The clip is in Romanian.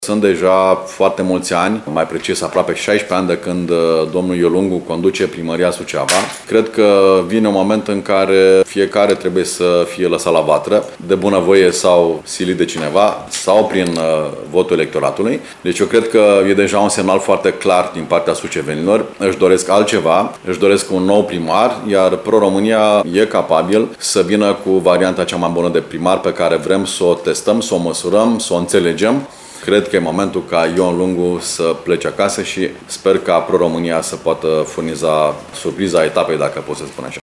Sunt deja foarte mulți ani, mai precis aproape 16 ani de când domnul Iolungu conduce primăria Suceava. Cred că vine un moment în care fiecare trebuie să fie lăsat la vatră, de bunăvoie sau silit de cineva, sau prin votul electoratului. Deci eu cred că e deja un semnal foarte clar din partea sucevenilor. Își doresc altceva, își doresc un nou primar, iar Pro-România e capabil să vină cu varianta cea mai bună de primar pe care vrem să o testăm, să o măsurăm, să o înțelegem. Cred că e momentul ca Ion Lungu să plece acasă și sper ca Pro-România să poată furniza surpriza etapei, dacă pot să spun așa.